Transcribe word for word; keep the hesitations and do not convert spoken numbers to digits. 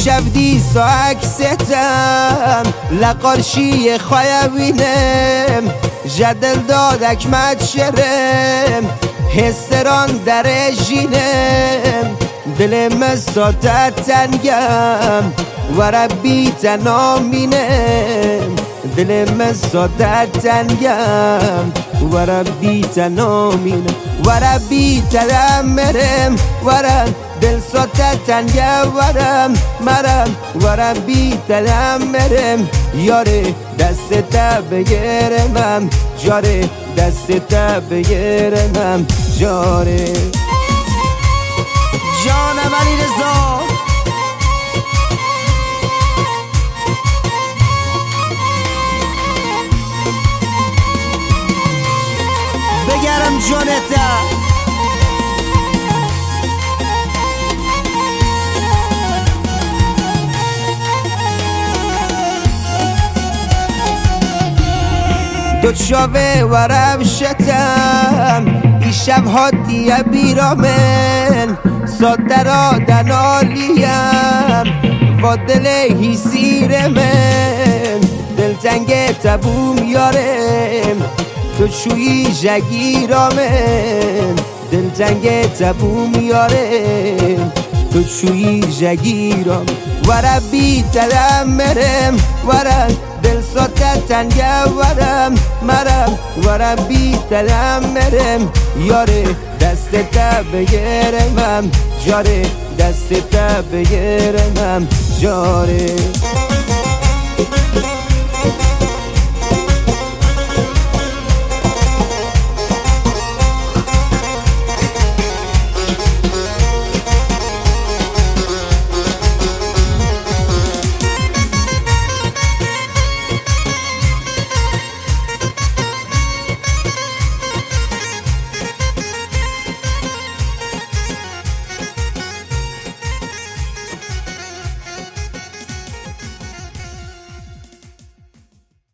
دیشب دیسا عکستم لقارشی خواهبینم جدل دادک مدشرم حسران در جینم دل مساته تنگم و ربی تنامینم دل مساته تنگم و ربی تنامینم و ربی تدمرم ورم دل ساته تنگم ورم مرم و ربی تدمرم یاره دست تا بگیرمم جاره دست تا بگیرمم جاره جانم علی رضا بگرم جانتا دو چاوه ورم شتم ای شب هاتیه بیرامن سادرا دنالیم و دل هیسیر من دل تنگ تبوم یارم تو چوی جگیرامن دل تنگ تبوم یارم تو چوی جگیرام و ربی تدمرم ورم دل ساته تنگه ورم مرم و ربی تدمرم یاره دست تا بگیرمم جاره دست تا بگیرمم جاره